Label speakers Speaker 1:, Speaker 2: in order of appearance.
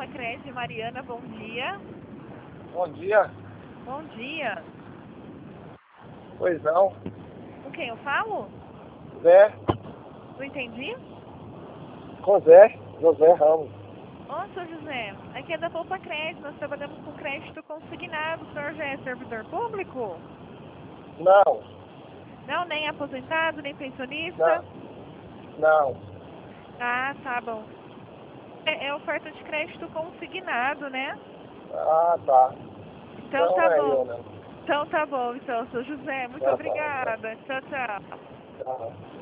Speaker 1: Popacred, Mariana, bom dia.
Speaker 2: Bom dia.
Speaker 1: Bom dia.
Speaker 2: Pois não.
Speaker 1: Com quem eu falo?
Speaker 2: Zé.
Speaker 1: Não entendi?
Speaker 2: Com Zé. José Ramos.
Speaker 1: Ô, seu José, aqui é da Popacred, nós trabalhamos com crédito consignado. O senhor já é servidor público?
Speaker 2: Não.
Speaker 1: Não, nem aposentado, nem pensionista?
Speaker 2: Não.
Speaker 1: Ah, tá bom. É oferta de crédito consignado, né?
Speaker 2: Ah, tá.
Speaker 1: Então tá
Speaker 2: é
Speaker 1: bom.
Speaker 2: eu, né?
Speaker 1: Então tá bom, então, seu José. Muito
Speaker 2: Tá bom,
Speaker 1: obrigada. Tchau, tchau.
Speaker 2: Tá.